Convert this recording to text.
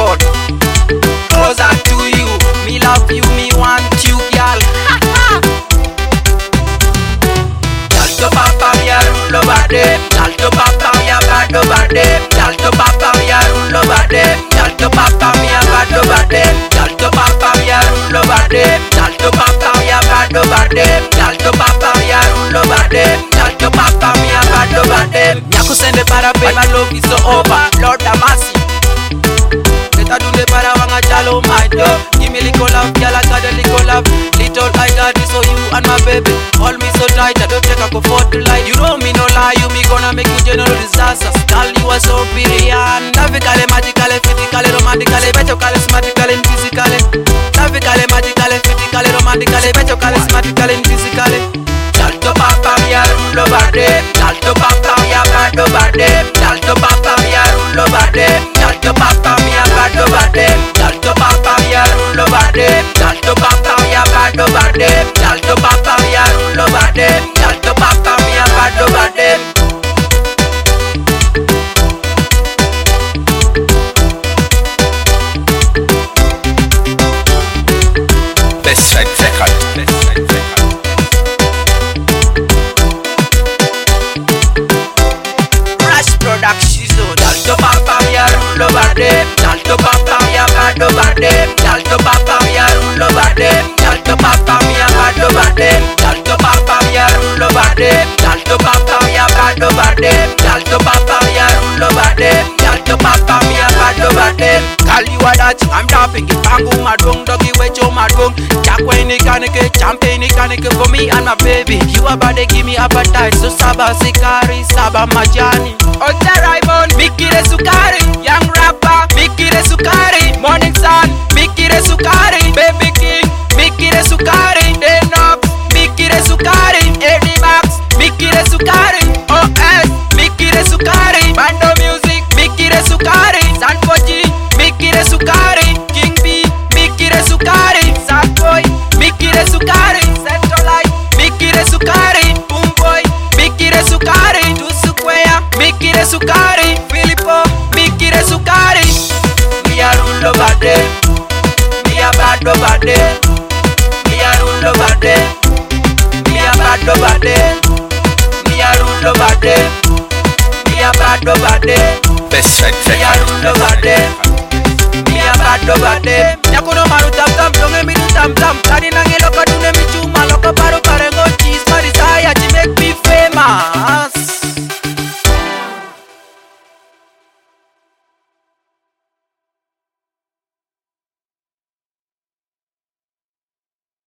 God. Closer to you, me love you, me want you, girl. Girl to papa, me a rule over them. Girl to papa, me a bad over them. Girl to papa, me a rule over them. Girl to papa, me a bad over them. Girl to papa, me a rule over them. Girl to papa, me a bad over them. Girl to papa, me a rule over them. Girl to papa, me a bad over them. Nyakusende para be, my love is so over. Lord have mercy. Better do the para wanga jalo my dog. Give me little love, girl, I got a little love. Little I got this for you and my baby. Hold me so tight, I don't take a comfort to lie. You know me no lie, you me gonna make you general disaster. Girl, you are so brilliant. Logically, magically, physically, romantically, betocally, smartically, and physically. Logically, magically, physically, romantically, betocally, smartically, and physically. Girl to papa, me a rule over them. Girl to papa, me a bad over them. Girl to papa, me a rule over them. Girl to papa, me a bad over them. Girl to papa, me a rule over them. Girl to papa, me a bad over them. Girl to papa, me a rule over them. Girl to papa, me a bad over them. Best Side Record. Girl to papa, me a rule over them. Girl to papa, me a bad over them. Girl to papa, me a rule over them. Girl to papa, me a bad over them. Girl to papa, me a rule over them. Girl to papa, me a bad over them. Girl to papa, me a rule over them. Girl to papa, me a bad over them. Girl, you are that I'm dapping it. Pangu madung, doggy wecho madung. Chakwe ni kanike, champagne ni kanike for me and my baby. You are bad, give me appetite. So saba sikari, saba majani. Ocha Raymond, Mikire Sukari. Young rapper, Mikire Sukari. Morning Sun, Mikire Sukari. Baby King, Mikire Sukari. Denox, Mikire Sukari. Eddie Max, Mikire Sukari. OS, Mikire Sukari. Bando Music, Mikire Sukari. Sanfoji, Mikire Sukari. King B, Mikire Sukari. Sadboy, Mikire Sukari. Centralite, Mikire Sukari. Boomboy, Mikire Sukari. Tusukwea, Mikire Sukari. Filippo, Mikire Sukari. Me a rule over them. Me a bad over them. Me a rule over them. Me a bad over them. Me a rule over them. Me a bad over them. Best Side Me a Record. rule over them. Me a bad over them.